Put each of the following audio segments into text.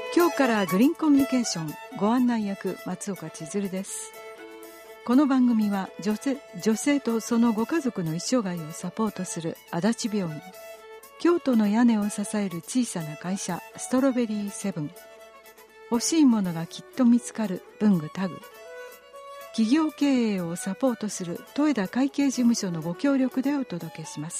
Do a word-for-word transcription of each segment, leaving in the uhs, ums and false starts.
今日からグリーンコミュニケーションご案内役松岡千鶴です。この番組は 女性、女性とそのご家族の一生涯をサポートする足立病院、京都の屋根を支える小さな会社ストロベリーセブン、欲しいものがきっと見つかる文具タグ、企業経営をサポートする豊田会計事務所のご協力でお届けします。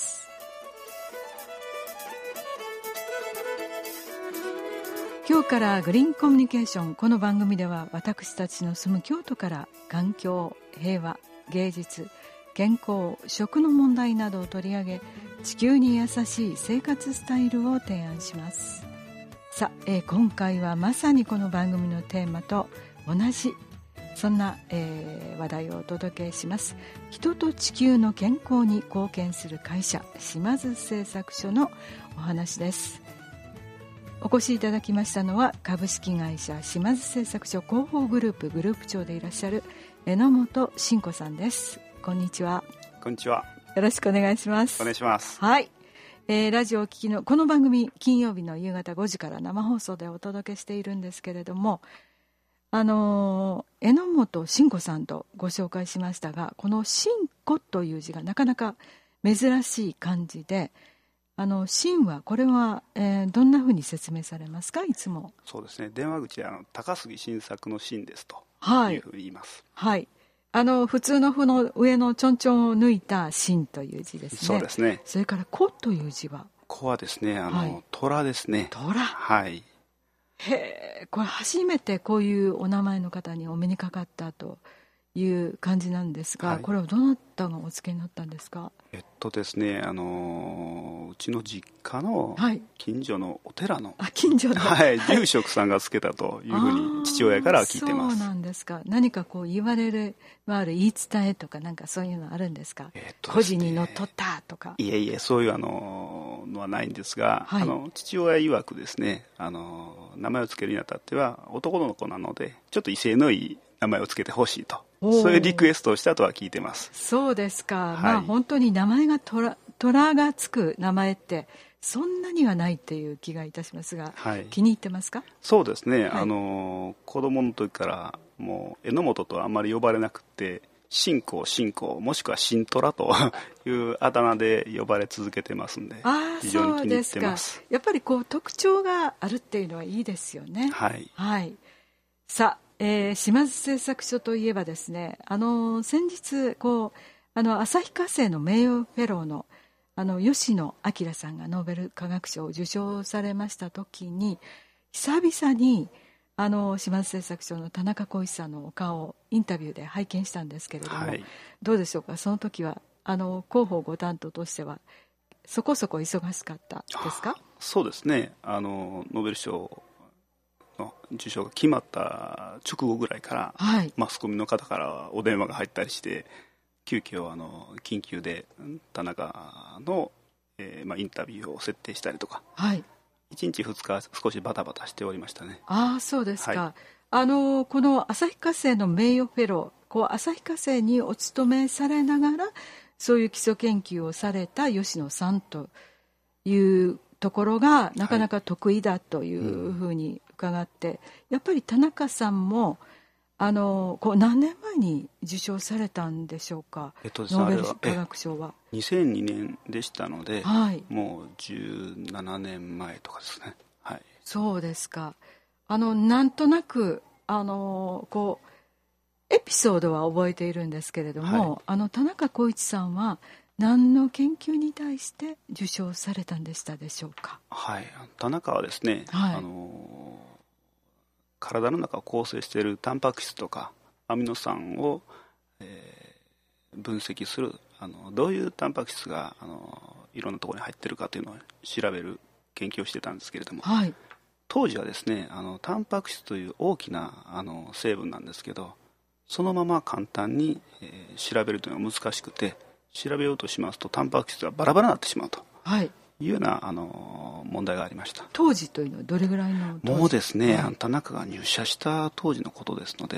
今日からグリーンコミュニケーション、この番組では私たちの住む京都から環境、平和、芸術、健康、食の問題などを取り上げ、地球に優しい生活スタイルを提案します。さあ、えー、今回はまさにこの番組のテーマと同じそんな、えー、話題をお届けします。人と地球の健康に貢献する会社島津製作所のお話です。お越しいただきましたのは株式会社島津製作所広報グループグループ長でいらっしゃる榎本真子さんです。こんにちは。 こんにちは。 よろしくお願いします。 お願いします。 はい、えー、ラジオを聞きのこの番組、金曜日の夕方ごじから生放送でお届けしているんですけれども、あのー、榎本真子さんとご紹介しましたが、この真子という字がなかなか珍しい漢字で、あの真はこれは、えー、どんなふうに説明されますか？いつもそうですね、電話口であの高杉晋作の真ですというふうに言います。 はい、はい、あの普通の符の上のちょんちょんを抜いた真という字ですね。 そうですね。 それから子という字は子はですね、あの、はい、虎ですね。 虎、 はい。 へえ、これ初めてこういうお名前の方にお目にかかったという感じなんですが、はい、これはどなたがお付けになったんですか？ えっとですね、あのうちの実家の近所のお寺の、 はい、あ、近所の、 はい、住職さんがつけたというふうに父親から聞いてます。 そうなんですか。何かこう言われるある言い伝えとかなんかそういうのあるんですか？ えっと故事にのっとったとか。 いえいえ、そういうあののはないんですが、はい、あの父親曰くですね、あの名前をつけるにあたっては男の子なのでちょっと威勢のいい名前をつけてほしいと、そういうリクエストをしたとは聞いてます。 そうですか、 はい、 まあ本当に名前が虎、虎がつく名前ってそんなにはないっていう気がいたしますが、はい、気に入ってますか？そうですね、はい、 あの子供の時からもう榎本とはあんまり呼ばれなくて、新子新子もしくは新虎というあだ名で呼ばれ続けてますんで、非常に気に入ってます。 そうですか。やっぱりこう特徴があるっていうのはいいですよね。 はい、 はい、さあ、えー、島津製作所といえばですね、あの先日こうあの旭化成の名誉フェローのあの吉野彰さんがノーベル化学賞を受賞されました時に、久々にあの島津製作所の田中浩一さんのお顔をインタビューで拝見したんですけれども、はい、どうでしょうか？その時はあの広報ご担当としてはそこそこ忙しかったですか？ そうですね、あのノーベル賞の受賞が決まった直後ぐらいから、はい、マスコミの方からお電話が入ったりして、急遽あの緊急で田中の、えーまあ、インタビューを設定したりとか、はい、いちにちふつか少しバタバタしておりましたね。 ああ、そうですか。はい、あのこの旭化成の名誉フェロー、こう旭化成にお勤めされながらそういう基礎研究をされた吉野さんというところがなかなか得意だというふうに伺って、はい、うん、やっぱり田中さんもあのこう何年前に受賞されたんでしょうか？ えっと、 ノーベル化学賞はにせんにねんでしたので、はい、もうじゅうななねんまえとかですね。はい、そうですか。 あのなんとなくあのこうエピソードは覚えているんですけれども、はい、あの田中浩一さんは何の研究に対して受賞されたんでしたでしょうか？ はい、田中はですね、はい、あの体の中を構成しているタンパク質とかアミノ酸を、えー、分析する、あのどういうタンパク質があのいろんなところに入っているかというのを調べる研究をしてたんですけれども、はい、当時はですね、あのタンパク質という大きなあの成分なんですけど、そのまま簡単に、えー、調べるというのは難しくて、調べようとしますとタンパク質がバラバラになってしまうと、はい、いうようなあの問題がありました。 当時というのはどれぐらいの当時？ もうですね、はい、田中が入社した当時のことですので、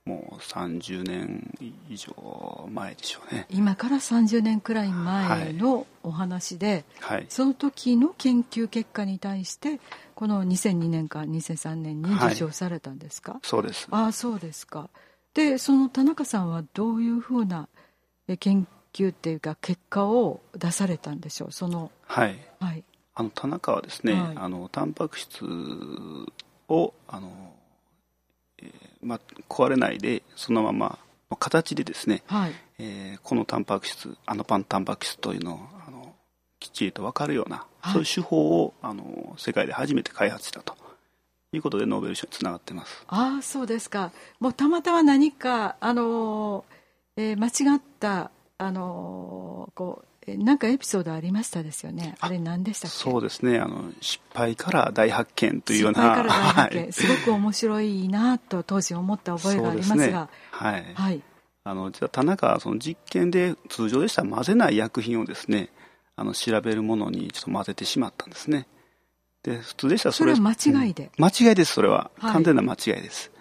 もうさんじゅうねん以上前でしょうね。 今からさんじゅうねんくらい前のお話で、 はい、 その時の研究結果に対してこのにせんにねんかにせんさんねんに受賞されたんですか？ はい、そうです。 ああ、そうですか。でその田中さんはどういうふうな研究っていうか結果を出されたんでしょう？そのはい、 はい、 あの田中はですね、はい、あのタンパク質をあのえーまあ、壊れないでそのままの形でですね、はい、えー、このタンパク質あのパンタンパク質というのをあのきっちりと分かるような、はい、そういう手法をあの世界で初めて開発したということでノーベル賞につながっています。 ああ、そうですか。もうたまたま何かあの、えー、間違ったあのこうなんかエピソードありましたですよね。あれ何でしたっけ？ そうですね、あの失敗から大発見というような、 失敗から大発見、はい、すごく面白いなと当時思った覚えがありますが、そうですね、 はい、はい、あの実は田中はその実験で通常でしたら混ぜない薬品をですね、あの調べるものにちょっと混ぜてしまったんですね。で普通でしたらそれそれは間違いで、 うん、間違いです。それは完全な間違いです、はい、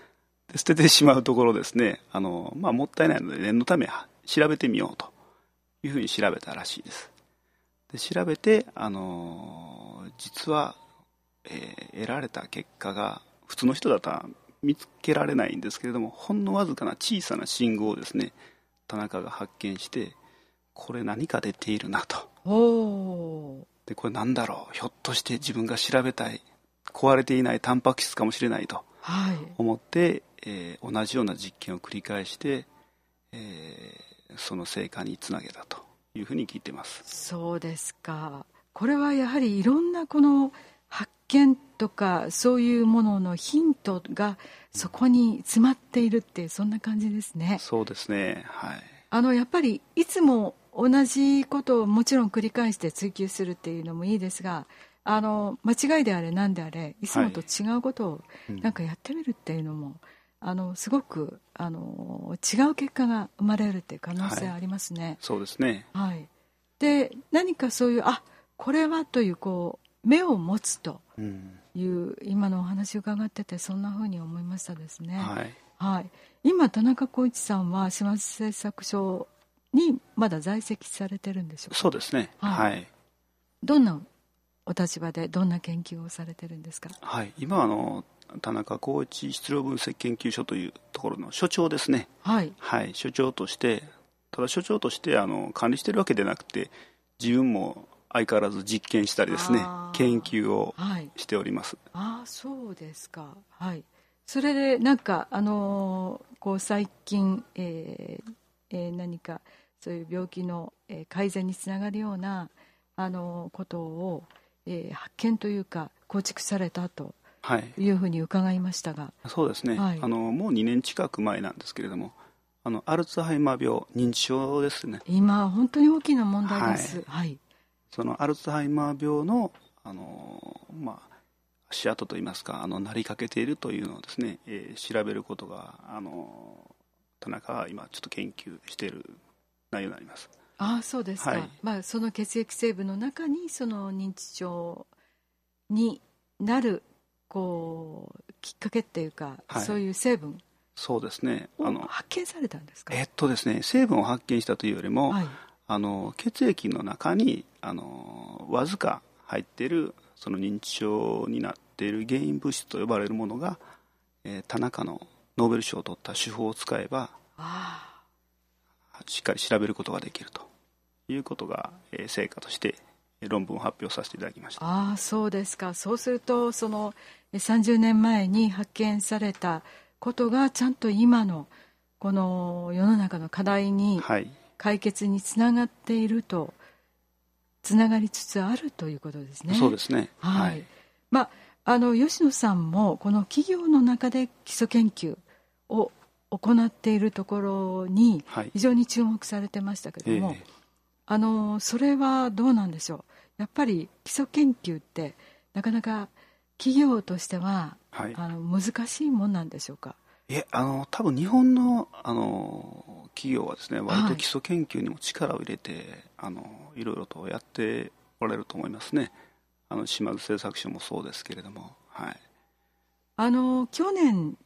で捨ててしまうところですね、あの、まあ、もったいないので念のため調べてみようというふうに調べたらしいです。で調べて、あのー、実は、えー、得られた結果が普通の人だったら見つけられないんですけれども、ほんのわずかな小さな信号をですね田中が発見して、これ何か出ているなと。おでこれなんだろう、ひょっとして自分が調べたい壊れていないタンパク質かもしれないと思って、はい、えー、同じような実験を繰り返して、えー、その成果につなげたというふうに聞いています。 そうですか。これはやはりいろんなこの発見とかそういうもののヒントがそこに詰まっているっていう、そんな感じですね。 そうですね、はい、 あのやっぱりいつも同じことをもちろん繰り返して追求するっていうのもいいですが、あの間違いであれ何であれいつもと違うことをなんかやってみるっていうのも、はい、うん、あのすごくあの違う結果が生まれるっていう可能性ありますね。はい、 そうですね、 はい、で何かそういうあこれはというこう目を持つという、うん、今のお話を伺っててそんなふうに思いましたですね。はい、はい、今田中浩一さんは島津製作所にまだ在籍されてるんでしょうか？ そうですね、はい、はい、 どんなお立場でどんな研究をされてるんですか？ はい、今あの田中浩一質量分析研究所というところの所長ですね。はい、はい、所長として、ただ所長としてあの管理してるわけでなくて、自分も相変わらず実験したりですね、研究をしております。 はい、ああ、そうですか。はい、それでなんかあのこう最近、えーえー、何かそういう病気の改善につながるようなあのことを、えー、発見というか構築されたというふうに伺いましたが、 はい、そうですね、はい、あのもうにねん近く前なんですけれども、あのアルツハイマー病、認知症ですね。 今本当に大きな問題です。はい、はい、 そのアルツハイマー病の、あの、まあ、足跡といいますか、あのなりかけているというのをですね、えー、調べることがあの田中は今ちょっと研究している内容になります。 ああ、そうですか。はい、まあ、その血液成分の中にその認知症になるこうきっかけっていうか、はい、そういう成分そうですね、 あの発見されたんですか？ えっとですね、成分を発見したというよりも、はい、あの血液の中にあのわずか入っているその認知症になっている原因物質と呼ばれるものが、えー、田中のノーベル賞を取った手法を使えばあしっかり調べることができるということが、えー、成果として論文を発表させていただきました。 ああ、そうですか。そうするとそのさんじゅうねんまえに発見されたことがちゃんと今のこの世の中の課題に解決につながっていると、つながりつつあるということですね。 そうですね、 はい、はい、まあ、あの吉野さんもこの企業の中で基礎研究を行っているところに非常に注目されてましたけども、はい、えー、あのそれはどうなんでしょう。やっぱり基礎研究ってなかなか企業としては、はい、あの難しいもんなんでしょうか。 いえ、あの多分日本の、あの企業はですね、割と基礎研究にも力を入れて、はい、あのいろいろとやっておられると思いますね。あの島津製作所もそうですけれども、はい、 あの去年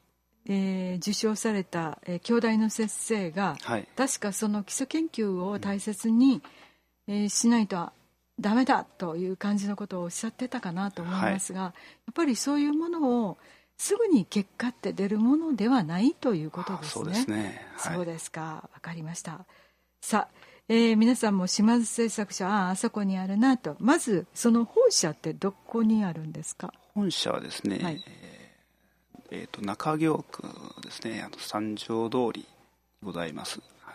えー、受賞された、えー、京大の先生が、はい、確かその基礎研究を大切に、うんえー、しないとダメだという感じのことをおっしゃってたかなと思いますが、はい、やっぱりそういうものをすぐに結果って出るものではないということですね。 そうですね、 はい、そうですか、わかりました。さあ、えー、皆さんも島津製作所、ああ、あそこにあるなと。まずその本社ってどこにあるんですか？ 本社はですね、はいえー、と中京区ですね、あの三条通りございます、はい、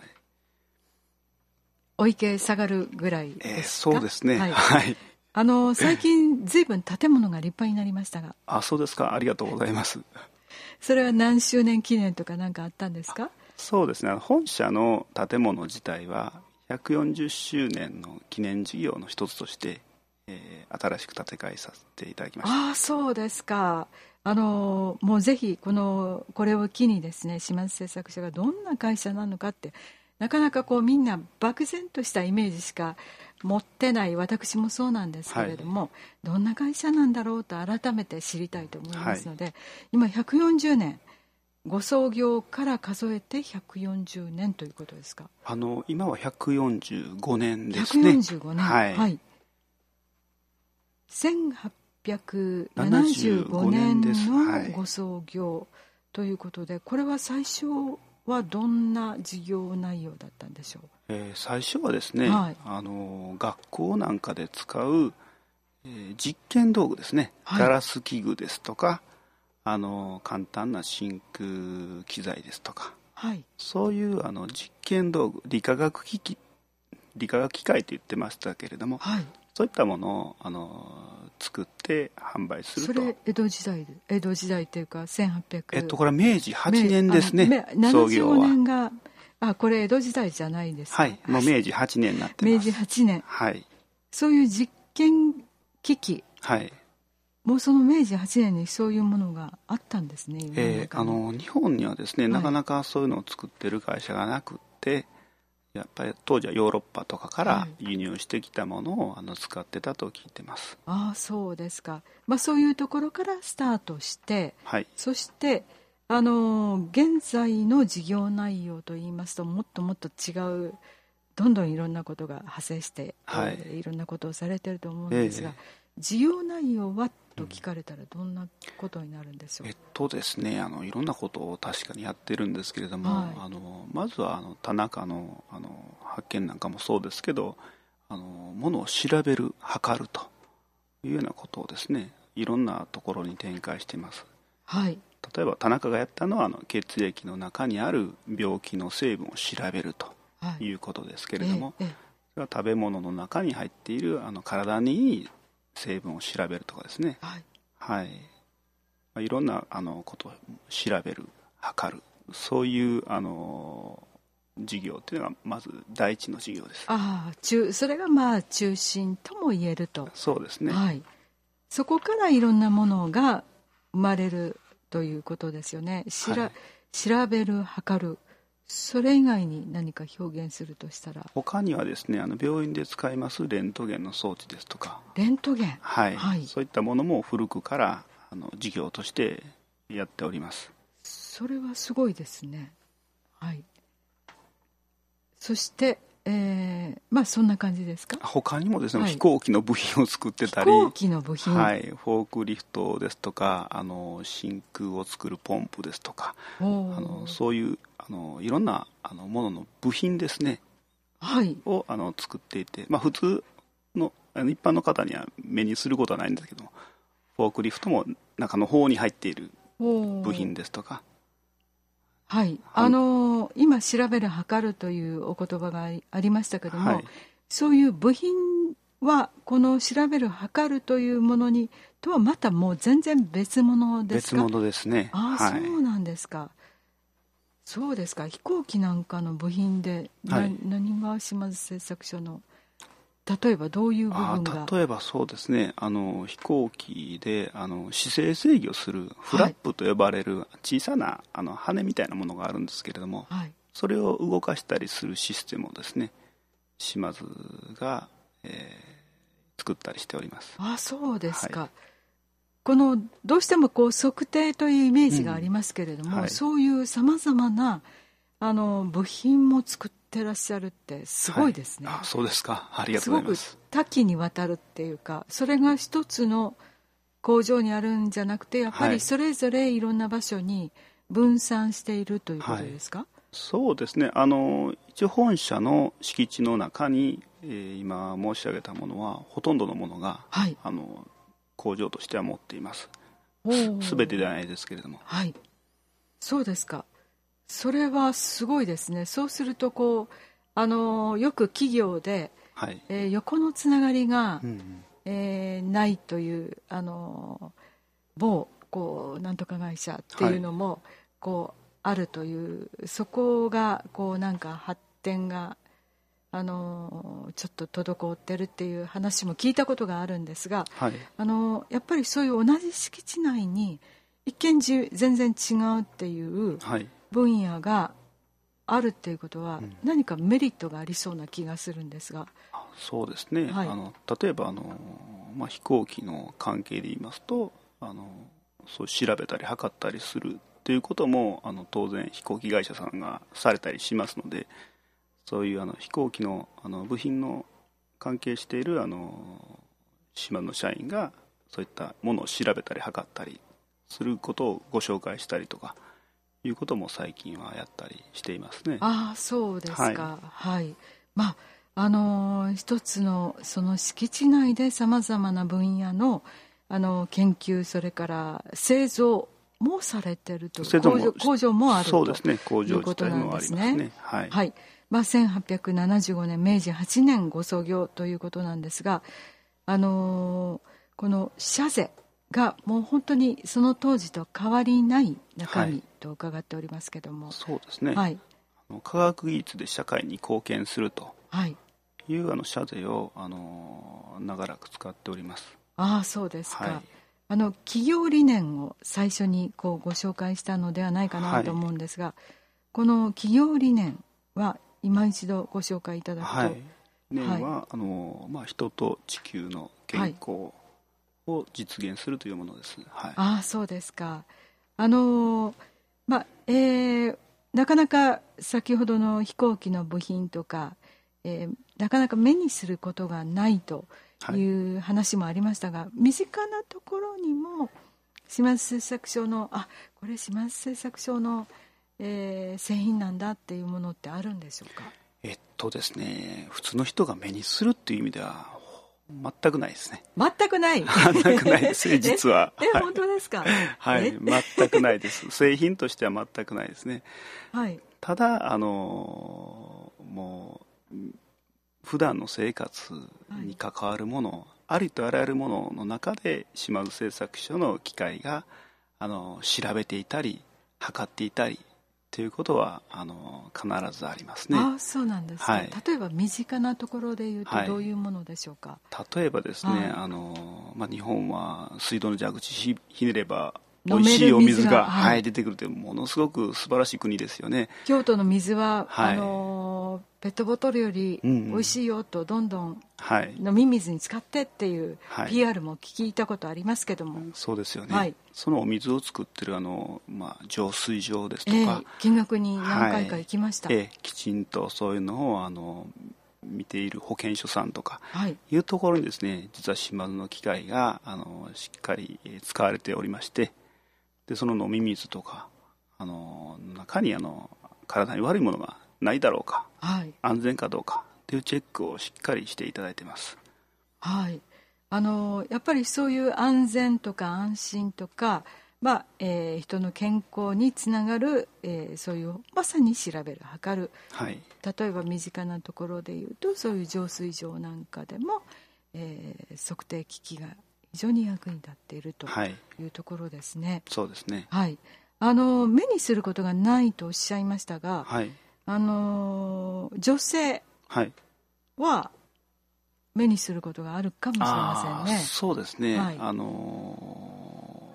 お池下がるぐらいですか？ えー、そうですね、 はいはい、 あの最近ずいぶん建物が立派になりましたが。 あ、そうですか、ありがとうございます。 それは何周年記念とか何かあったんですか？ そうですね、本社の建物自体はひゃくよんじゅっしゅうねんの記念事業の一つとして、えー、新しく建て替えさせていただきました。 ああ、そうですか。あのもうぜひこのこれを機にですね、島津製作所がどんな会社なのかって、なかなかこうみんな漠然としたイメージしか持ってない、私もそうなんですけれども、はい、どんな会社なんだろうと改めて知りたいと思いますので、はい、今ひゃくよんじゅうねんご創業から数えてひゃくよんじゅうねんということですか？ あの今はひゃくよんじゅうごねんですね。 ひゃくよんじゅうごねん、 はい、はい、 せんはっぴゃくななじゅうごねんのご創業ということで、これは最初はどんな事業内容だったんでしょう？ えー、最初はですね、はい、あの学校なんかで使う、えー、実験道具ですね、はい、ガラス器具ですとか、あの簡単な真空機材ですとか、はい、そういうあの実験道具、理化学機器理化学機械と言ってましたけれども、はい、そういったものをあの作って販売すると。 それ江戸時代で、江戸時代というかせんはっぴゃく、 えっとこれは明治はちねんですね、創業は。ななじゅうごねんが、あ、これ江戸時代じゃないですか？ はい、もう明治はちねんになってます。 明治はちねん、 はい、 そういう実験機器、 はい、 もうその明治はちねんにそういうものがあったんですね。 えー、あの日本にはですね、なかなかそういうのを作ってる会社がなくって、やっぱり当時はヨーロッパとかから輸入してきたものをあの使ってたと聞いてます。 ああ、そうですか。まあ、そういうところからスタートして、はい、そしてあの現在の事業内容といいますと、もっともっと違う、どんどんいろんなことが派生して、はい、えー、いろんなことをされてると思うんですが、えー、事業内容はと聞かれたらどんなことになるんでしょう？ えっとですね、あのいろんなことを確かにやってるんですけれども、はい、あのまずはあの田中の、あの発見なんかもそうですけど、あのものを調べる、測るというようなことをですね、いろんなところに展開しています。はい、例えば田中がやったのはあの血液の中にある病気の成分を調べるということですけれども、はい、ええええ、それは食べ物の中に入っているあの体にいい成分を調べるとかですね、はいはい、まあ、いろんなあのことを調べる、測る、そういうあの事業というのがまず第一の事業です。 ああ、中それがまあ中心とも言えると。 そうですね、 はい、そこからいろんなものが生まれるということですよね。しら、はい、調べる、測る、それ以外に何か表現するとしたら、 他にはですね、あの病院で使いますレントゲンの装置ですとか、 レントゲン、 はい、はい、そういったものも古くからあの事業としてやっております。 それはすごいですね。はい、そして、えー、まあそんな感じですか？ 他にもですね、はい、飛行機の部品を作ってたり、 飛行機の部品、 はい、フォークリフトですとか、あの真空を作るポンプですとか、あのそういうあのいろんなあのものの部品ですね、はい、をあの作っていて、まあ、普通のあの一般の方には目にすることはないんですけども、フォークリフトも中の方に入っている部品ですとか、 はい、あのー、今調べる、測るというお言葉がありましたけども、はい、そういう部品はこの調べる、測るというものにとはまたもう全然別物ですか？ 別物ですね。 ああ、はい、そうなんですか。そうですか。飛行機なんかの部品で、はい、何が島津製作所の例えばどういう部分が？ あ、例えばそうですね、あの飛行機であの姿勢制御するフラップと呼ばれる小さなあの羽みたいなものがあるんですけれども、はい、それを動かしたりするシステムをですね、島津が、えー、作ったりしております。 あ、そうですか。はい、 このどうしてもこう測定というイメージがありますけれども、うんはい、そういうさまざまなあの部品も作ってらっしゃるってすごいですね、 はい、あそうですか、ありがとうございます。 すごく多岐にわたるっていうか、それが一つの工場にあるんじゃなくて、やっぱりそれぞれいろんな場所に分散しているということですか？はい、 そうですね、あの一応本社の敷地の中に、えー、今申し上げたものはほとんどのものが、はい、あの工場としては持っています。すべてではないですけれども。 はい、そうですか。それはすごいですね。そうするとこうあのよく企業で、はいえー、横のつながりが、うんうんえー、ないというあの某こうなんとか会社っていうのも、はい、こうあるという、そこがこうなんか発展があのちょっと滞ってるっていう話も聞いたことがあるんですが、はい、あのやっぱりそういう同じ敷地内に一見じ全然違うっていう分野があるっていうことは、何かメリットがありそうな気がするんですが。 そうですね、はい、あの例えばあの、まあ、飛行機の関係で言いますと、あのそう調べたり測ったりするということもあの当然飛行機会社さんがされたりしますので、そういうあの飛行機 の, あの部品の関係しているあの島の社員がそういったものを調べたり測ったりすることをご紹介したりとかいうことも最近はやったりしていますね。 ああそうですか。はい、はい、まああの一つのその敷地内でさまざまな分野のあの研究、それから製造もされてると、工場、工場もあるとそうですね、工場自体もありますね。はい、 はい、まあ、せんはっぴゃくななじゅうごねんめいじはちねんご創業ということなんですが、あのー、この社税がもう本当にその当時と変わりない中身と伺っておりますけども、はい、 そうですね、 はい、 あの科学技術で社会に貢献するという、はい、あの社税を、あのー、長らく使っております。 ああそうですか。はい、あの企業理念を最初にこうご紹介したのではないかなと思うんですが、はい、この企業理念は今一度ご紹介いただくと。はい、 理念は、はい、あのまあ、人と地球の健康を実現するというものです。はい、 ああそうですか。あの、まあえー、なかなか先ほどの飛行機の部品とか、えー、なかなか目にすることがないという話もありましたが、はい、身近なところにも島津製作所のあこれ島津製作所の、えー、製品なんだっていうものってあるんでしょうか？ えっとですね、普通の人が目にするっていう意味では全くないですね。 全くない全くないですね、実は。 え、え、本当ですか？ はい、全くないです。製品としては全くないですね。 はい、 ただあのもう普段の生活に関わるもの、はい、ありとあらゆるものの中で島津製作所の機械があの調べていたり測っていたりということはあの必ずありますね。 ああそうなんですね。はい、例えば身近なところでいうとどういうものでしょうか？ はい、例えばですね、はい、あのまあ、日本は水道の蛇口ひひねれば美味しいお水が、はいはい、出てくるというものすごく素晴らしい国ですよね。 京都の水は、はい、あのペットボトルより美味しいよとどんどん飲み水に使ってっていう ピーアール も聞いたことありますけども、はい、 そうですよね、はい、そのお水を作ってるあの、まあ、浄水場ですとか、えー、見学に何回か行きました。 はい、えー、きちんとそういうのをあの見ている保健所さんとかいうところにですね、実は島津の機械があのしっかり使われておりまして、でその飲み水とかあの中にあの体に悪いものがないだろうか、はい、安全かどうかというチェックをしっかりしていただいています。 はい、あのやっぱりそういう安全とか安心とか、まあえー、人の健康につながる、えー、そういうまさに調べる測る、はい、例えば身近なところでいうとそういう浄水場なんかでも、えー、測定機器が非常に役に立っているというところですね。はい、 そうですね、 はい、あの目にすることがないとおっしゃいましたが、はい、あの女性は目にすることがあるかもしれませんね。 あ、そうですね、はい、あの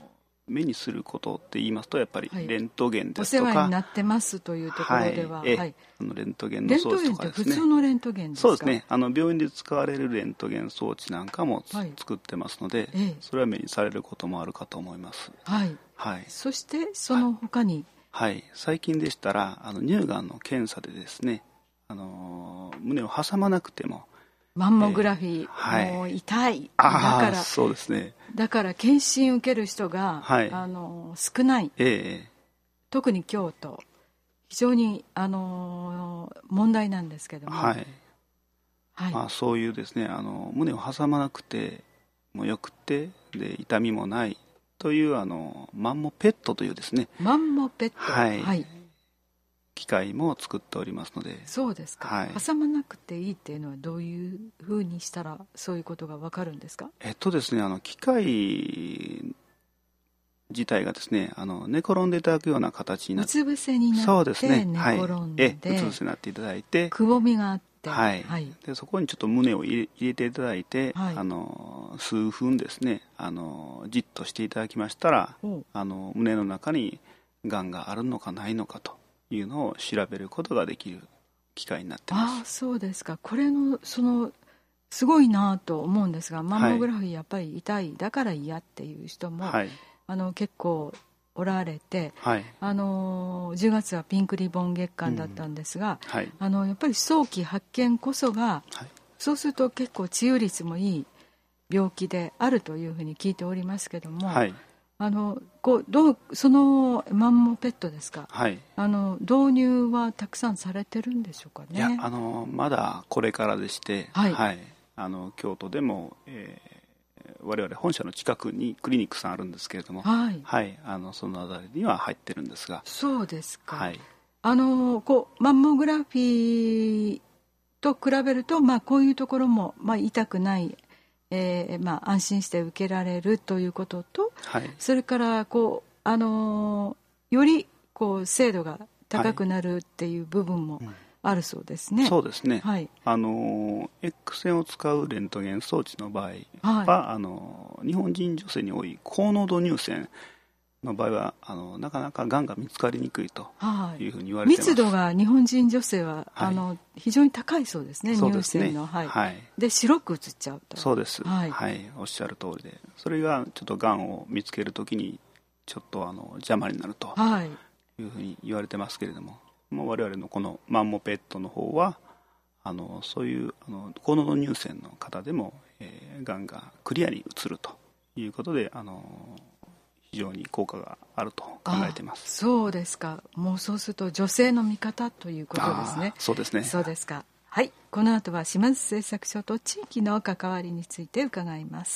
目にすることって言いますとやっぱりレントゲンですとか、 はい、お世話になってますというところでは、 はいはい、あのレントゲンの装置とかですね。 レントゲンって普通のレントゲンですか？ そうですね、あの病院で使われるレントゲン装置なんかも、はい、作ってますので、ええ、それは目にされることもあるかと思います。 はい、はい、そしてその他に、 はいはい、最近でしたらあの乳がんの検査でですね、あの胸を挟まなくてもマンモグラフィー、えーはい、もう痛いだからそうですね、 だから検診受ける人が、はい、あの少ない、 えー、 特に京都非常にあの問題なんですけども、 はいはい、まあ、そういうですねあの胸を挟まなくてもよくてで痛みもないというあのマンモペットというですねマンモペット、 はい、はい機械も作っておりますので。 そうですか、はい、挟まなくていいっていうのはどういうふうにしたらそういうことが分かるんですか？ えっとですねあの機械自体がですねあの寝転んでいただくような形になって、 うつ伏せになってそうですね、 寝転んで、 はい、えうつ伏せになっていただいてくぼみがあって、 はいはい、でそこにちょっと胸を入れ、入れていただいて、はい、あの数分ですねあのじっとしていただきましたらあの胸の中にがんがあるのかないのかというのを調べることができる機械になってます。 ああ、そうですか。これのそのすごいなと思うんですが、マンモグラフィーやっぱり痛いだから嫌っていう人も、はい、あの結構おられて、はい、あのじゅうがつはピンクリボン月間だったんですが、うんはい、あのやっぱり早期発見こそが、はい、そうすると結構治癒率もいい病気であるというふうに聞いておりますけども、はい、あのこうどうそのマンモペットですか、はい、あの導入はたくさんされてるんでしょうかね？ いやあのまだこれからでして、はいはい、あの京都でも、えー、我々本社の近くにクリニックさんあるんですけれども、はいはい、あのその辺りには入ってるんですが。 そうですか、はい、あのこうマンモグラフィーと比べると、まあ、こういうところも、まあ、痛くないえーまあ、安心して受けられるということと、はい、それからこう、あのー、よりこう精度が高くなるっていう部分もあるそうですね。 はいうん、そうですね、はい、あの X 線を使うレントゲン装置の場合は、はい、あの日本人女性に多い高濃度乳腺の場合はあのなかなかがんが見つかりにくいというふうに言われています。 密度が日本人女性は、はい、あの非常に高いそうですね、乳腺の、はいはい、で白く映っちゃうと。 そうです、はいはい、おっしゃる通りで、それがちょっとがんを見つけるときにちょっとあの邪魔になるというふうに言われてますけれども、もう我々のこのマンモペットの方はあのそういうあの高濃度乳腺の方でも、えー、がんがクリアに映るということで、あの非常に効果があると考えています。 そうですか。もうそうすると女性の味方ということですね。 そうですね。 そうですか。はい、この後は島津製作所と地域の関わりについて伺います。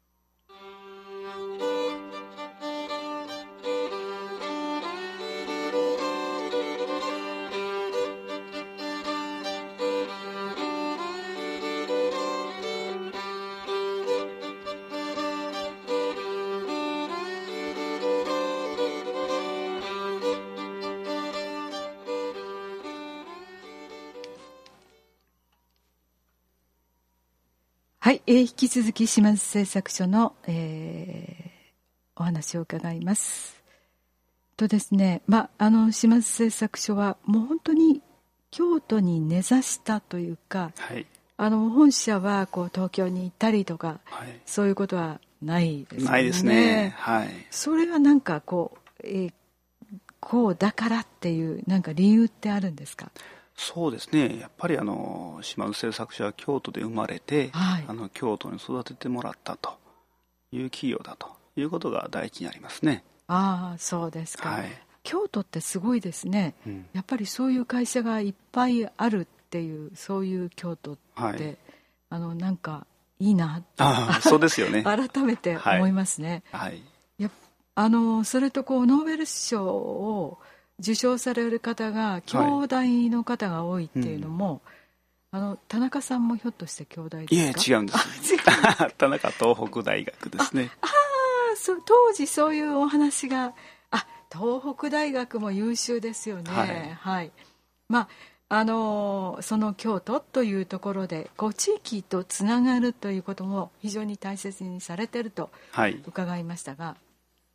はい、えー、引き続き島津製作所の、えー、お話を伺います。とですね、まあ、あの島津製作所はもう本当に京都に根ざしたというか、はい、あの本社はこう東京に行ったりとか、はい、そういうことはないですね。 ないですね。はい。 それはなんかこう、えー、こうだからっていうなんか理由ってあるんですか？ そうですね、やっぱりあの島津製作所は京都で生まれて、はい、あの京都に育ててもらったという企業だということが第一にありますね。 ああ、そうですか、はい、京都ってすごいですね、うん、やっぱりそういう会社がいっぱいあるっていう、そういう京都って、はい、あのなんかいいなってあそうですよね改めて思いますね、はいはい、やあのそれとこうノーベル賞を受賞される方が兄弟の方が多いっていうのも、はいうん、あの田中さんもひょっとして兄弟ですか？ いえ違うんです田中東北大学ですね。 ああそう、当時そういうお話が、あ東北大学も優秀ですよね。はい、はい、まああのその京都というところでこう地域とつながるということも非常に大切にされていると伺いましたが、はい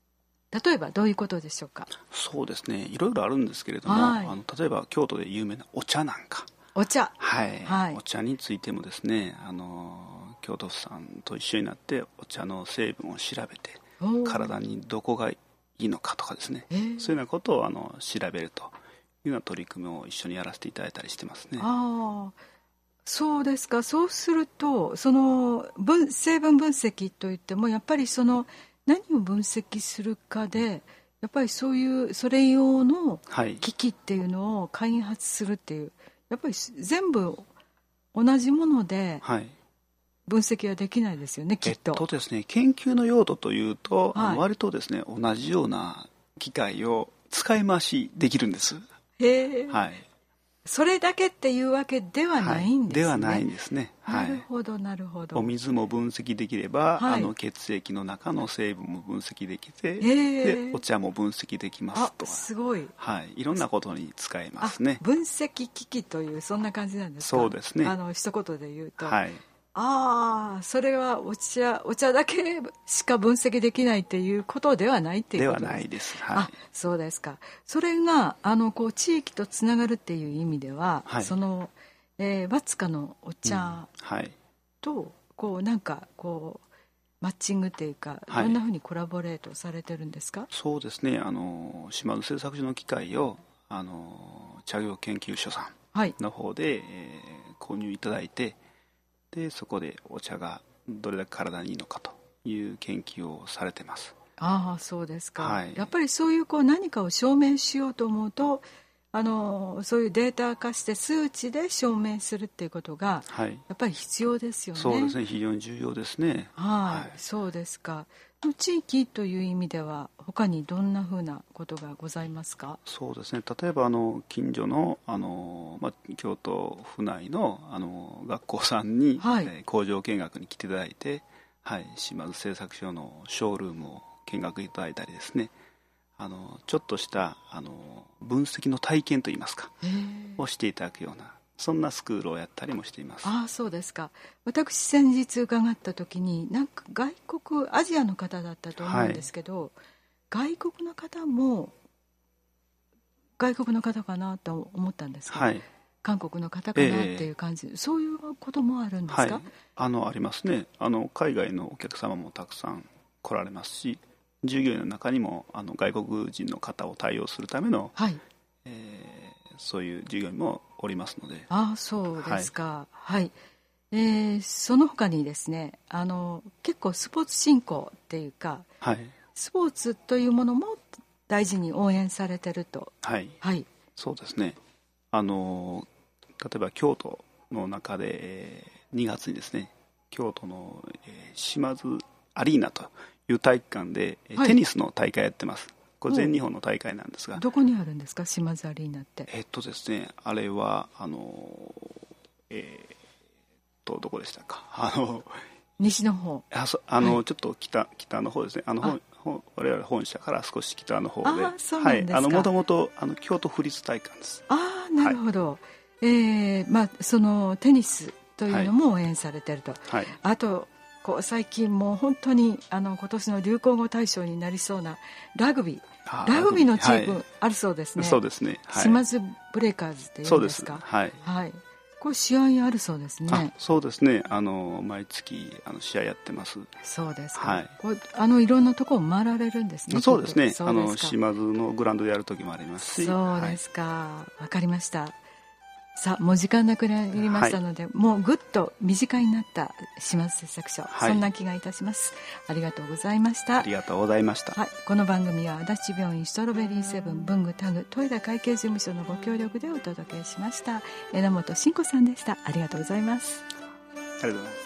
例えばどういうことでしょうか。 そうですね、いろいろあるんですけれども、はい、あの例えば京都で有名なお茶なんか、 お茶、 はい、はい、お茶についてもですね、あの京都府さんと一緒になってお茶の成分を調べて、体にどこがいいのかとかですね、えー、そういうようなことをあの調べるというような取り組みを一緒にやらせていただいたりしてますね。 ああ、そうですか。そうするとその分成分分析といってもやっぱりその何を分析するかでやっぱりそういうそれ用の機器っていうのを開発するっていう、はい、やっぱり全部同じもので分析はできないですよね、きっと。 えっとですね、研究の用途というと、はい、割とですね同じような機械を使い回しできるんです。 へえ、 はい、 それだけっていうわけではないんですね。 はい、ではないんですね。 なるほどなるほど。 お水も分析できれば、はい、あの血液の中の成分も分析できて、でお茶も分析できますとか、 すごい、 はい、いろんなことに使えますね。 分析機器というそんな感じなんですか。 そうですね、 あの一言で言うと、 はい、 ああ、それはお茶、お茶だけしか分析できないっていうことではないっていうことです。 ではないです、はい、 あ、そうですか。それがあのこう地域とつながるっていう意味では、はい、その、えー、ワツカのお茶と、うん、はい、こうなんかこうマッチングっていうか、はい、どんなふうにコラボレートされてるんですか。 そうですね、あの島津製作所の機械をあの茶業研究所さんの方で、はい、えー、購入いただいて、でそこでお茶がどれだけ体にいいのかという研究をされてます。 ああ、そうですか、 はい、 やっぱりそういうこう何かを証明しようと思うとあのそういうデータ化して数値で証明するっていうことが、はい、やっぱり必要ですよね。 そうですね、非常に重要ですね。 はい、はい、そうですか。地域という意味では他にどんなふうなことがございますか。 そうですね、例えばあの近所の、あの、まあ、京都府内 の, あの学校さんに、はい、えー、工場見学に来ていただいて、はい、島津製作所のショールームを見学いただいたりですね、あのちょっとしたあの分析の体験といいますかをしていただくような、そんなスクールをやったりもしています。 ああ、そうですか。私先日伺った時になんか外国アジアの方だったと思うんですけど、はい、外国の方も外国の方かなと思ったんですけど、はい、韓国の方かなっていう感じ、えー、そういうこともあるんですか。 はい、あのありますね。あの海外のお客様もたくさん来られますし、従業員の中にもあの外国人の方を対応するための、はい、えー、そういう従業員もおりますので。 ああ、そうですか。はい、はい、えー、その他にですね、あの結構スポーツ振興っていうか、はい、スポーツというものも大事に応援されてると。 はい、はい、そうですね。あの例えば京都の中で、えー、にがつにですね、京都の、えー、島津アリーナという体育館で、はい、テニスの大会やってます。これ全日本の大会なんですが、 どこにあるんですか、島津アリーナって。 えっとですね、あれはあのえー、っとどこでしたか、あの西の方、 あそあの、はい、ちょっと 北, 北の方ですね。あのあ本我々本社から少し北の方で、 あ、そうなんですか。はい、あのもともとあの京都府立体育館です。 ああ、なるほど、はい、えーまあ、そのテニスというのも応援されていると、はい、あとこう最近もう本当にあの今年の流行語大賞になりそうなラグビーラグビーのチーム、はい、あるそうですね。 そうですね、はい、 島津ブレイカーズっていうんですか。 そうです、はい、 はい、これ試合あるそうですね。 あ、そうですね、あの毎月あの試合やってます。 そうですか、はい、こうあのいろんなところ回られるんですね。 そうですね、あの島津のグラウンドでやる時もありますし。 そうですか、わ、はい、かりました。さあ、もう時間なくなりましたので、はい、もうぐっと身近になった島津製作所、はい、そんな気がいたします。ありがとうございました。 ありがとうございました。 はい、この番組は足立病院ストロベリーセブン文具タグ豊田会計事務所のご協力でお届けしました。榎本真子さんでした。ありがとうございます。 ありがとうございます。